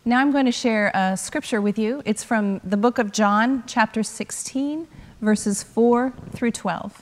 Now I'm going to share a scripture with you. It's from the book of John, chapter 16, verses 4 through 12.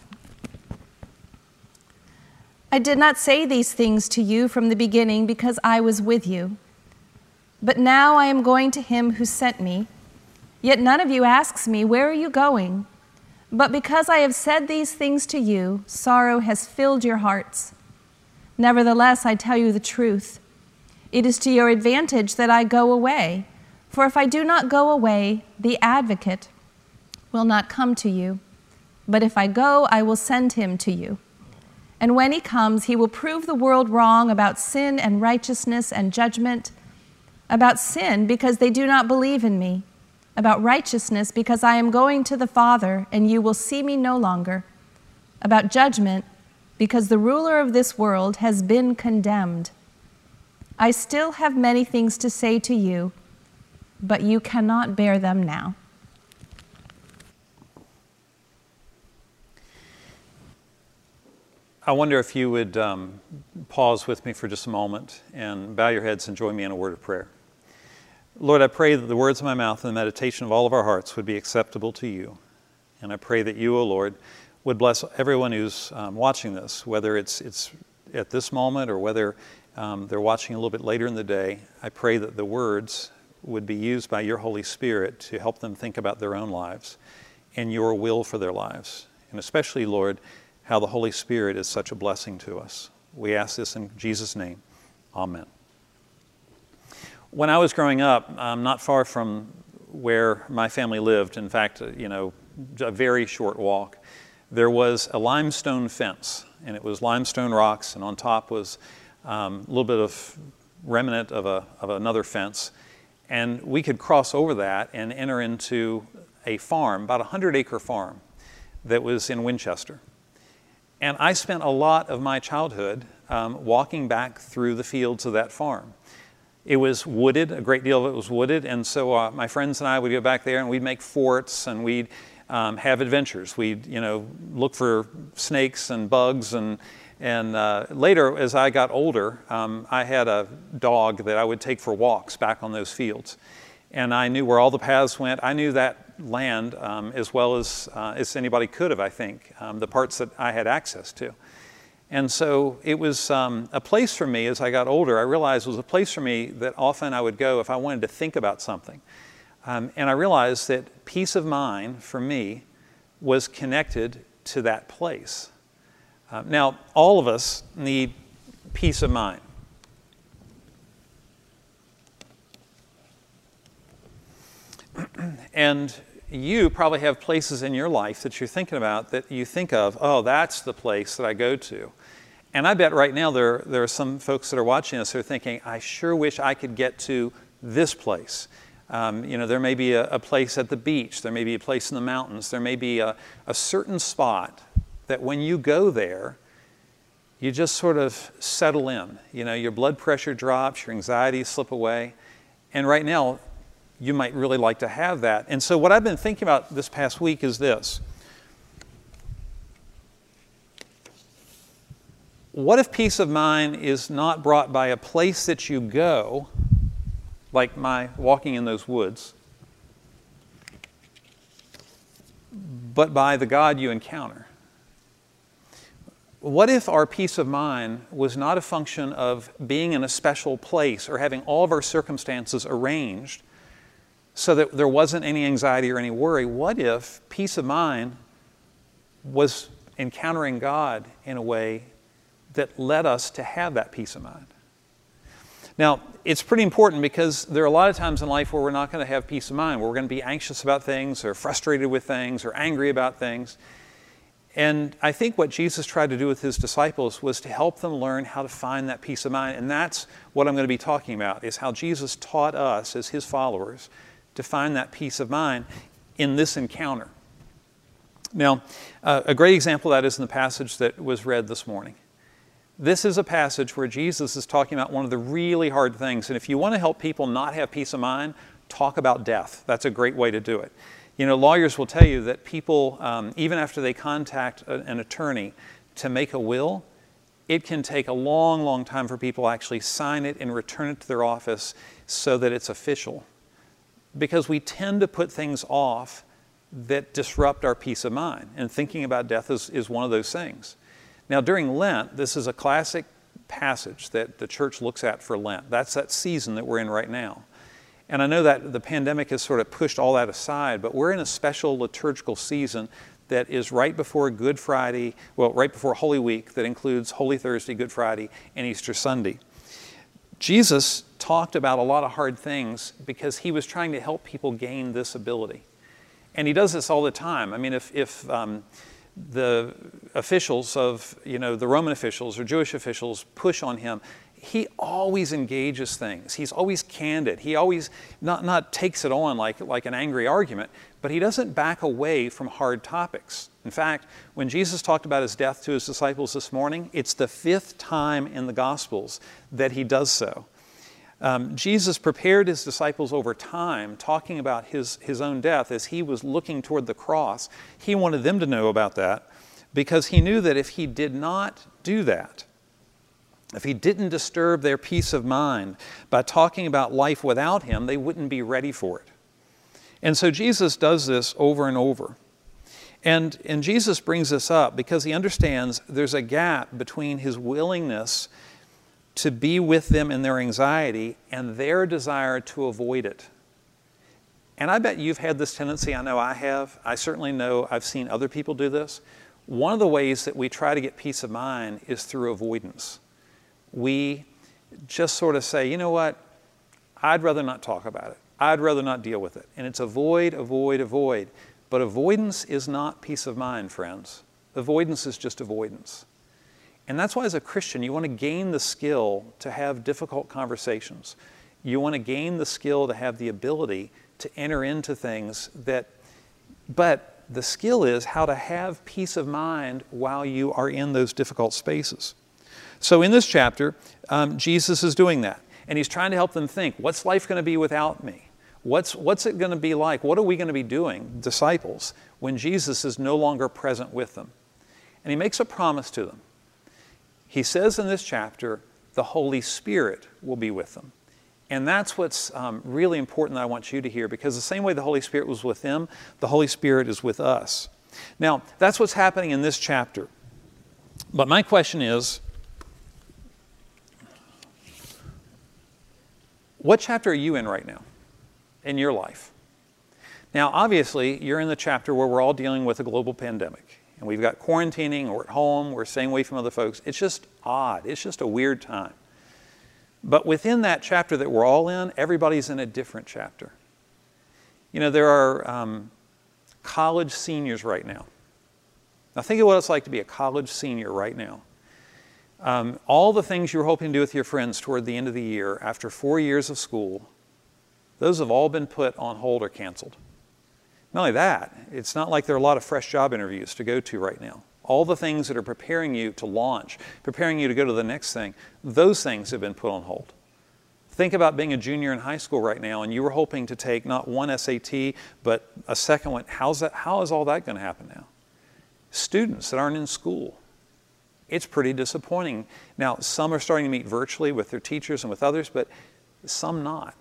I did not say these things to you from the beginning because I was with you. But now I am going to him who sent me. Yet none of you asks me, where are you going? But because I have said these things to you, sorrow has filled your hearts. Nevertheless, I tell you the truth. It is to your advantage that I go away. For if I do not go away, the advocate will not come to you. But if I go, I will send him to you. And when he comes, he will prove the world wrong about sin and righteousness and judgment. About sin, because they do not believe in me. About righteousness, because I am going to the Father, and you will see me no longer. About judgment, because the ruler of this world has been condemned. I still have many things to say to you, but you cannot bear them now. I wonder if you would pause with me for just a moment and bow your heads and join me in a word of prayer. Lord, I pray that the words of my mouth and the meditation of all of our hearts would be acceptable to you. And I pray that you, O Lord, would bless everyone who's watching this, whether it's at this moment or whether they're watching a little bit later in the day. I pray that the words would be used by your Holy Spirit to help them think about their own lives and your will for their lives. And especially, Lord, how the Holy Spirit is such a blessing to us. We ask this in Jesus' name. Amen. When I was growing up, not far from where my family lived, in fact, a very short walk, there was a limestone fence, and it was limestone rocks, and on top was a little bit of remnant of another fence, and we could cross over that and enter into a farm, about a 100-acre farm that was in Winchester. And I spent a lot of my childhood walking back through the fields of that farm. It was wooded, a great deal of it was wooded, and so my friends and I would go back there and we'd make forts and we'd have adventures. We'd look for snakes and bugs, and later as I got older, I had a dog that I would take for walks back on those fields. And I knew where all the paths went. I knew that land as well as anybody could have, I think, the parts that I had access to. And so it was a place for me as I got older. I realized it was a place for me that often I would go if I wanted to think about something. And I realized that peace of mind for me was connected to that place. Now, all of us need peace of mind. And you probably have places in your life that you're thinking about that you think of, oh, that's the place that I go to. And I bet right now there are some folks that are watching us who are thinking, I sure wish I could get to this place. There may be a place at the beach. There may be a place in the mountains. There may be a certain spot that when you go there, you just sort of settle in. Your blood pressure drops, your anxieties slip away. And right now, you might really like to have that. And so what I've been thinking about this past week is this. What if peace of mind is not brought by a place that you go, like my walking in those woods, but by the God you encounter? What if our peace of mind was not a function of being in a special place or having all of our circumstances arranged so that there wasn't any anxiety or any worry? What if peace of mind was encountering God in a way that led us to have that peace of mind? Now, it's pretty important because there are a lot of times in life where we're not going to have peace of mind, where we're going to be anxious about things or frustrated with things or angry about things. And I think what Jesus tried to do with his disciples was to help them learn how to find that peace of mind. And that's what I'm going to be talking about, is how Jesus taught us as his followers to find that peace of mind in this encounter. Now, a great example of that is in the passage that was read this morning. This is a passage where Jesus is talking about one of the really hard things. And if you want to help people not have peace of mind, talk about death. That's a great way to do it. Lawyers will tell you that people, even after they contact an attorney to make a will, it can take a long, long time for people to actually sign it and return it to their office so that it's official. Because we tend to put things off that disrupt our peace of mind. And thinking about death is one of those things. Now, during Lent, this is a classic passage that the church looks at for Lent. That's that season that we're in right now. And I know that the pandemic has sort of pushed all that aside, but we're in a special liturgical season that is right before Good Friday, well, right before Holy Week, that includes Holy Thursday, Good Friday, and Easter Sunday. Jesus talked about a lot of hard things because he was trying to help people gain this ability. And he does this all the time. I mean, if the officials of, the Roman officials or Jewish officials push on him, he always engages things. He's always candid. He always not takes it on like an angry argument, but he doesn't back away from hard topics. In fact, when Jesus talked about his death to his disciples this morning, it's the 5th time in the Gospels that he does so. Jesus prepared his disciples over time, talking about his own death as he was looking toward the cross. He wanted them to know about that because he knew that if he did not do that, if he didn't disturb their peace of mind by talking about life without him, they wouldn't be ready for it. And so Jesus does this over and over. And Jesus brings this up because he understands there's a gap between his willingness to be with them in their anxiety and their desire to avoid it. And I bet you've had this tendency. I know I have. I certainly know I've seen other people do this. One of the ways that we try to get peace of mind is through avoidance. We just sort of say, you know what, I'd rather not talk about it. I'd rather not deal with it. And it's avoid, avoid, avoid. But avoidance is not peace of mind, friends. Avoidance is just avoidance. And that's why as a Christian, you want to gain the skill to have difficult conversations. You want to gain the skill to have the ability to enter into things but the skill is how to have peace of mind while you are in those difficult spaces. So in this chapter, Jesus is doing that. And he's trying to help them think, what's life going to be without me? What's it going to be like? What are we going to be doing, disciples, when Jesus is no longer present with them? And he makes a promise to them. He says in this chapter, the Holy Spirit will be with them. And that's what's really important that I want you to hear, because the same way the Holy Spirit was with them, the Holy Spirit is with us. Now, that's what's happening in this chapter. But my question is, what chapter are you in right now in your life? Now, obviously, you're in the chapter where we're all dealing with a global pandemic. And we've got quarantining, we're at home, we're staying away from other folks. It's just odd. It's just a weird time. But within that chapter that we're all in, everybody's in a different chapter. There are college seniors right now. Now think of what it's like to be a college senior right now. All the things you were hoping to do with your friends toward the end of the year after 4 years of school, those have all been put on hold or canceled. Not only that, it's not like there are a lot of fresh job interviews to go to right now. All the things that are preparing you to launch, preparing you to go to the next thing, those things have been put on hold. Think about being a junior in high school right now and you were hoping to take not one SAT, but a second one. How is all that going to happen now? Students that aren't in school. It's pretty disappointing. Now, some are starting to meet virtually with their teachers and with others, but some not.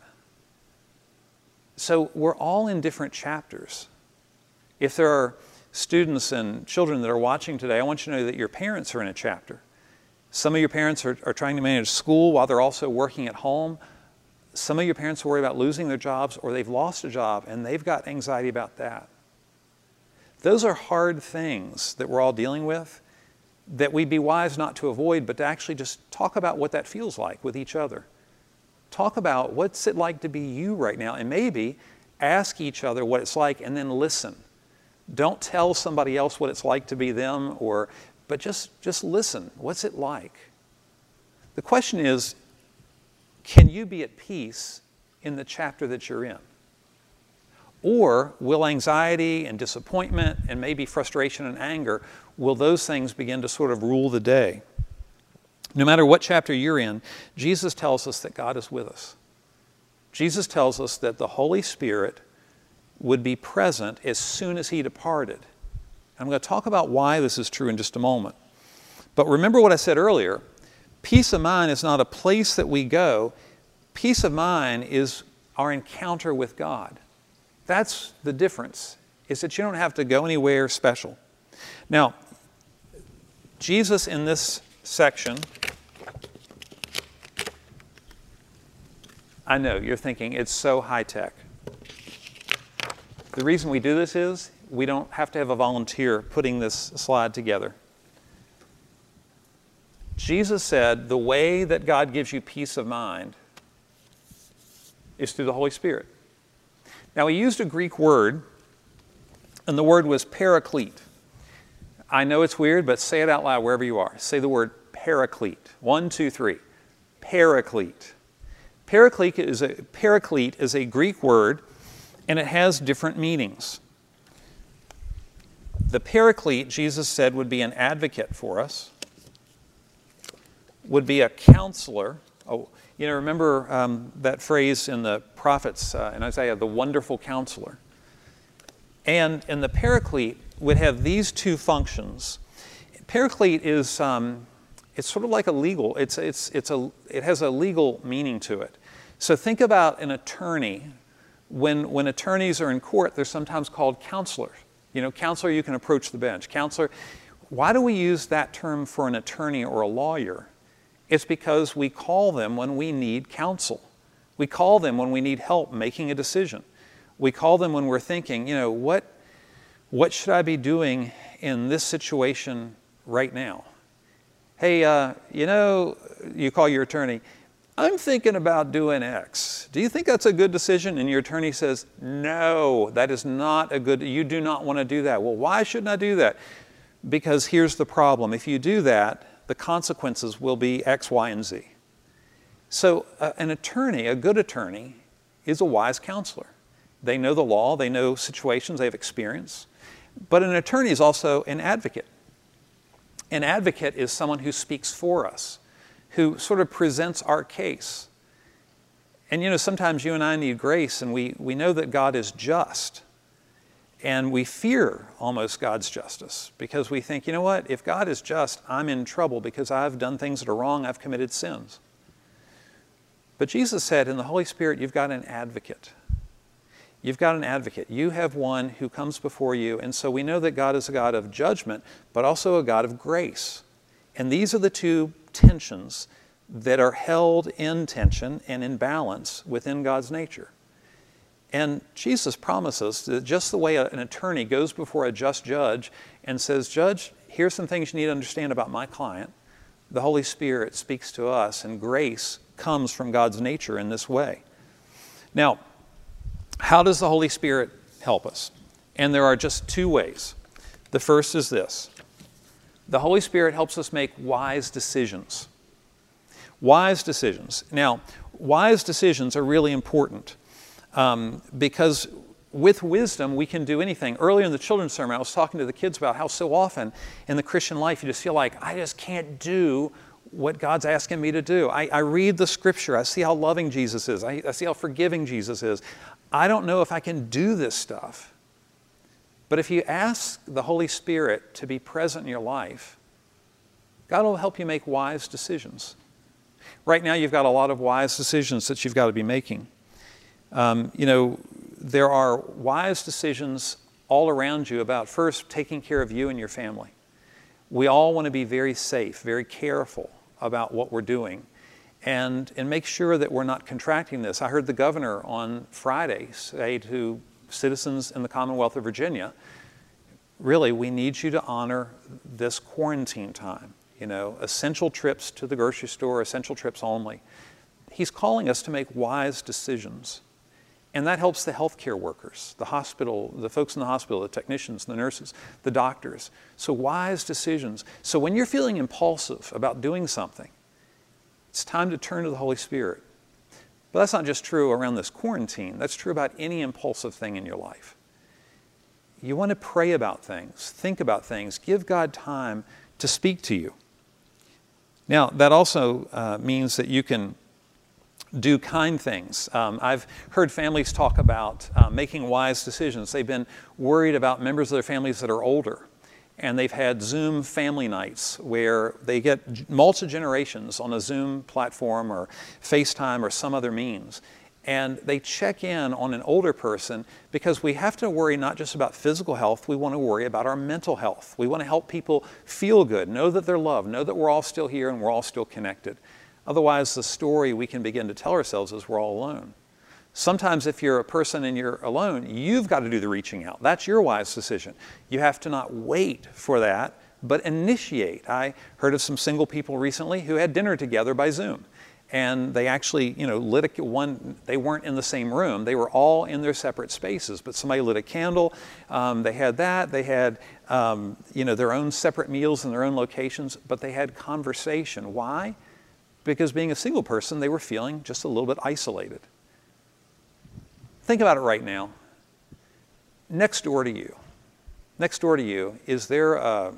So we're all in different chapters. If there are students and children that are watching today, I want you to know that your parents are in a chapter. Some of your parents are trying to manage school while they're also working at home. Some of your parents are worried about losing their jobs, or they've lost a job and they've got anxiety about that. Those are hard things that we're all dealing with that we'd be wise not to avoid, but to actually just talk about what that feels like with each other. Talk about what's it like to be you right now, and maybe ask each other what it's like and then listen. Don't tell somebody else what it's like to be them, but just listen. What's it like? The question is, can you be at peace in the chapter that you're in? Or will anxiety and disappointment and maybe frustration and anger, will those things begin to sort of rule the day? No matter what chapter you're in, Jesus tells us that God is with us. Jesus tells us that the Holy Spirit would be present as soon as he departed. I'm going to talk about why this is true in just a moment. But remember what I said earlier, peace of mind is not a place that we go. Peace of mind is our encounter with God. That's the difference, is that you don't have to go anywhere special. Now, Jesus in this section, I know, you're thinking, it's so high-tech. The reason we do this is we don't have to have a volunteer putting this slide together. Jesus said the way that God gives you peace of mind is through the Holy Spirit. Now, he used a Greek word, and the word was paraclete. I know it's weird, but say it out loud wherever you are. Say the word paraclete. 1, 2, 3. Paraclete. Paraclete is a Greek word, and it has different meanings. The paraclete, Jesus said, would be an advocate for us, would be a counselor. Oh, you know, remember that phrase in the prophets in Isaiah, the wonderful counselor. And the paraclete would have these two functions. Paraclete is it's sort of like a legal. It has a legal meaning to it. So think about an attorney. When attorneys are in court, they're sometimes called counselors. You know, counselor, you can approach the bench. Counselor, why do we use that term for an attorney or a lawyer? It's because we call them when we need counsel. We call them when we need help making a decision. We call them when we're thinking, you know, what should I be doing in this situation right now? Hey, you know, you call your attorney, I'm thinking about doing X. Do you think that's a good decision? And your attorney says, no, that is not a good, you do not want to do that. Well, why shouldn't I do that? Because here's the problem. If you do that, the consequences will be X, Y, and Z. So an attorney, a good attorney, is a wise counselor. They know the law, they know situations, they have experience. But an attorney is also an advocate. An advocate is someone who speaks for us, who sort of presents our case. And you know, sometimes you and I need grace, and we know that God is just. And we fear almost God's justice because we think, you know what, if God is just, I'm in trouble because I've done things that are wrong, I've committed sins. But Jesus said, in the Holy Spirit, you've got an advocate. You've got an advocate. You have one who comes before you. And so we know that God is a God of judgment, but also a God of grace. And these are the two tensions that are held in tension and in balance within God's nature. And Jesus promises that just the way an attorney goes before a just judge and says, Judge, here's some things you need to understand about my client, the Holy Spirit speaks to us, and grace comes from God's nature in this way. Now, how does the Holy Spirit help us? And there are just two ways. The first is this. The Holy Spirit helps us make wise decisions. Wise decisions. Now, wise decisions are really important because with wisdom we can do anything. Earlier in the children's sermon, I was talking to the kids about how so often in the Christian life you just feel like, I just can't do what God's asking me to do. I read the Scripture. I see how loving Jesus is. I see how forgiving Jesus is. I don't know if I can do this stuff. But if you ask the Holy Spirit to be present in your life, God will help you make wise decisions. Right now you've got a lot of wise decisions that you've got to be making. You know, there are wise decisions all around you about first taking care of you and your family. We all want to be very safe, very careful about what we're doing and make sure that we're not contracting this. I heard the governor on Friday say to citizens in the Commonwealth of Virginia, really, we need you to honor this quarantine time. You know, essential trips to the grocery store, essential trips only. He's calling us to make wise decisions. And that helps the healthcare workers, the hospital, the folks in the hospital, the technicians, the nurses, the doctors. So wise decisions. So when you're feeling impulsive about doing something, it's time to turn to the Holy Spirit. But that's not just true around this quarantine. That's true about any impulsive thing in your life. You want to pray about things, think about things, give God time to speak to you. Now, that also means that you can do kind things. I've heard families talk about making wise decisions. They've been worried about members of their families that are older. And they've had Zoom family nights where they get multi-generations on a Zoom platform or FaceTime or some other means. And they check in on an older person because we have to worry not just about physical health, we want to worry about our mental health. We want to help people feel good, know that they're loved, know that we're all still here and we're all still connected. Otherwise, the story we can begin to tell ourselves is we're all alone. Sometimes if you're a person and you're alone, you've got to do the reaching out. That's your wise decision. You have to not wait for that, but initiate. I heard of some single people recently who had dinner together by Zoom. And they actually, lit one, they weren't in the same room. They were all in their separate spaces, but somebody lit a candle. They had that. They had, their own separate meals in their own locations, but they had conversation. Why? Because being a single person, they were feeling just a little bit isolated. Think about it right now. Next door to you, is there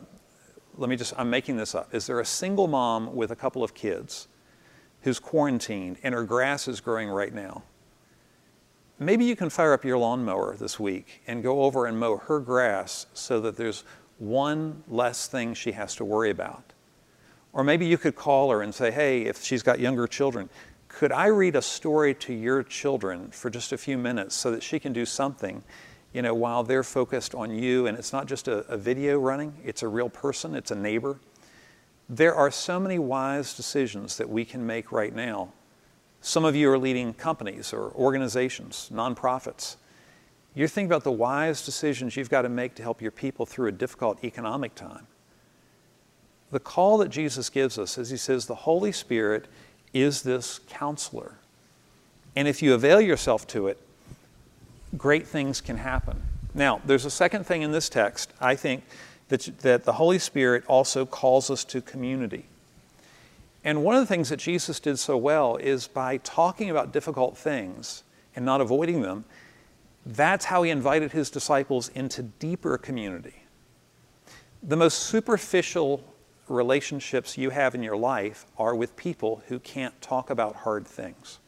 I'm making this up. Is there a single mom with a couple of kids who's quarantined and her grass is growing right now? Maybe you can fire up your lawnmower this week and go over and mow her grass so that there's one less thing she has to worry about. Or maybe you could call her and say, hey, if she's got younger children, could I read a story to your children for just a few minutes so that she can do something, while they're focused on you? And it's not just a video running, it's a real person, it's a neighbor. There are so many wise decisions that we can make right now. Some of you are leading companies or organizations, nonprofits. You're thinking about the wise decisions you've got to make to help your people through a difficult economic time. The call that Jesus gives us is he says the Holy Spirit is this counselor. And if you avail yourself to it, great things can happen. Now, there's a second thing in this text, I think, that the Holy Spirit also calls us to community. And one of the things that Jesus did so well is by talking about difficult things and not avoiding them, that's how he invited his disciples into deeper community. The most superficial relationships you have in your life are with people who can't talk about hard things.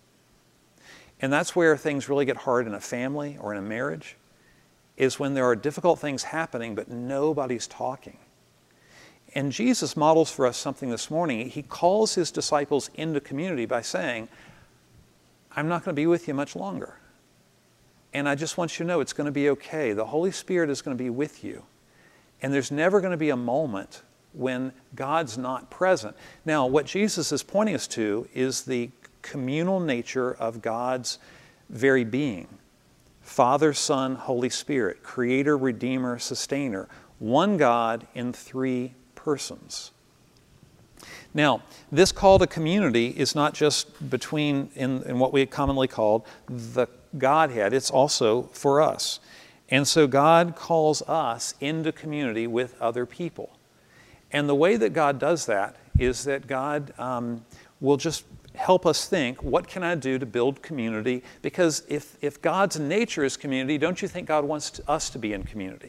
And that's where things really get hard in a family or in a marriage, is when there are difficult things happening, but nobody's talking. And Jesus models for us something this morning. He calls his disciples into community by saying, I'm not going to be with you much longer. And I just want you to know it's going to be okay. The Holy Spirit is going to be with you. And there's never going to be a moment when God's not present. Now, what Jesus is pointing us to is the communal nature of God's very being. Father, Son, Holy Spirit, Creator, Redeemer, Sustainer, one God in three persons. Now, this call to community is not just between, in what we commonly call the Godhead, it's also for us. And so God calls us into community with other people. And the way that God does that is that God will just help us think, what can I do to build community? Because if God's nature is community, don't you think God wants us to be in community?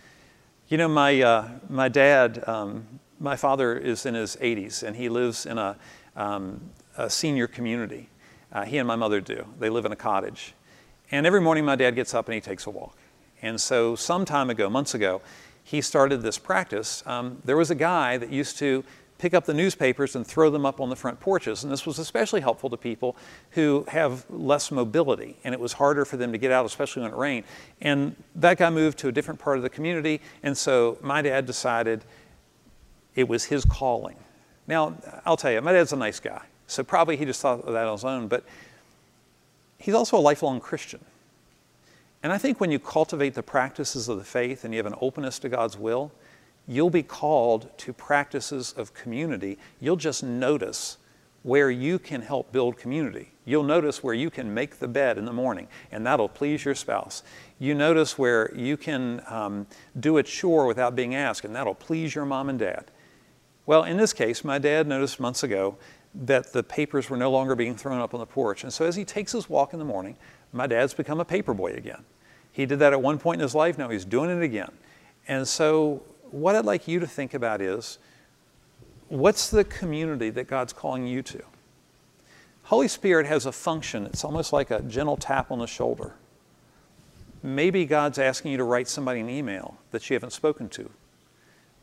My dad, my father is in his 80s, and he lives in a senior community. He and my mother do. They live in a cottage. And every morning my dad gets up and he takes a walk. And so some time ago, months ago, he started this practice. There was a guy that used to pick up the newspapers and throw them up on the front porches. And this was especially helpful to people who have less mobility. And it was harder for them to get out, especially when it rained. And that guy moved to a different part of the community. And so my dad decided it was his calling. Now, I'll tell you, my dad's a nice guy. So probably he just thought of that on his own. But he's also a lifelong Christian. And I think when you cultivate the practices of the faith and you have an openness to God's will, you'll be called to practices of community. You'll just notice where you can help build community. You'll notice where you can make the bed in the morning, and that'll please your spouse. You notice where you can do a chore without being asked, and that'll please your mom and dad. Well, in this case, my dad noticed months ago that the papers were no longer being thrown up on the porch. And so as he takes his walk in the morning, my dad's become a paper boy again. He did that at one point in his life, now he's doing it again. And so what I'd like you to think about is, what's the community that God's calling you to? Holy Spirit has a function. It's almost like a gentle tap on the shoulder. Maybe God's asking you to write somebody an email that you haven't spoken to.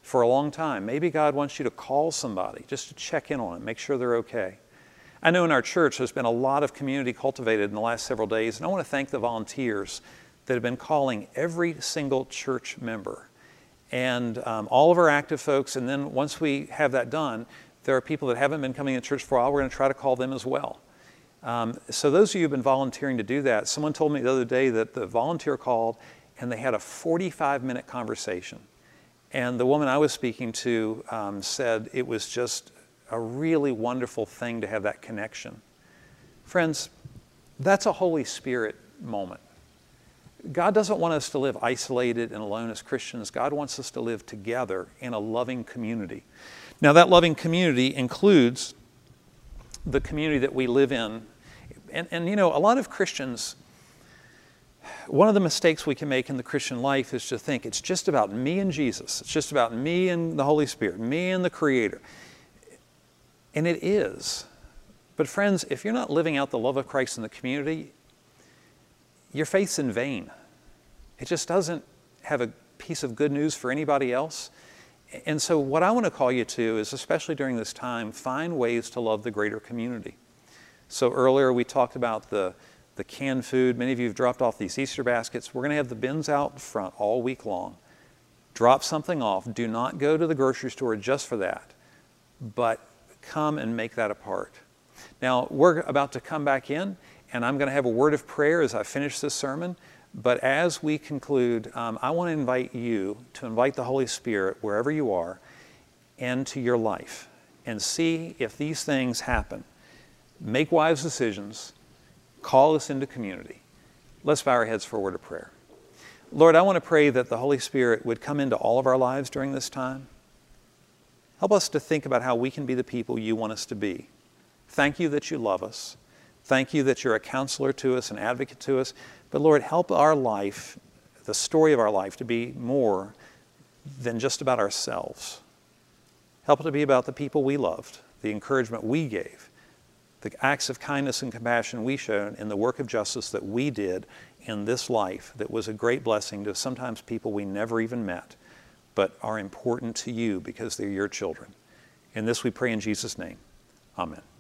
for a long time. Maybe God wants you to call somebody just to check in on them, make sure they're okay. I know in our church there's been a lot of community cultivated in the last several days, and I want to thank the volunteers that have been calling every single church member and all of our active folks. And then once we have that done, there are people that haven't been coming to church for a while. We're going to try to call them as well. So those of you who have been volunteering to do that, someone told me the other day that the volunteer called and they had a 45-minute conversation. And the woman I was speaking to said it was just a really wonderful thing to have that connection. Friends, that's a Holy Spirit moment. God doesn't want us to live isolated and alone as Christians. God wants us to live together in a loving community. Now, that loving community includes the community that we live in. And you know, a lot of Christians, one of the mistakes we can make in the Christian life is to think it's just about me and Jesus. It's just about me and the Holy Spirit, me and the Creator. And it is. But friends, if you're not living out the love of Christ in the community, your faith's in vain. It just doesn't have a piece of good news for anybody else. And so what I want to call you to is, especially during this time, find ways to love the greater community. So earlier we talked about the canned food. Many of you have dropped off these Easter baskets. We're going to have the bins out front all week long. Drop something off. Do not go to the grocery store just for that, but come and make that a part. Now, we're about to come back in, and I'm going to have a word of prayer as I finish this sermon. But as we conclude, I want to invite you to invite the Holy Spirit wherever you are into your life and see if these things happen. Make wise decisions. Call us into community. Let's bow our heads for a word of prayer. Lord, I want to pray that the Holy Spirit would come into all of our lives during this time. Help us to think about how we can be the people you want us to be. Thank you that you love us. Thank you that you're a counselor to us, an advocate to us. But Lord, help our life, the story of our life, to be more than just about ourselves. Help it to be about the people we loved, the encouragement we gave, the acts of kindness and compassion we showed, and the work of justice that we did in this life that was a great blessing to sometimes people we never even met, but are important to you because they're your children. And this we pray in Jesus' name. Amen.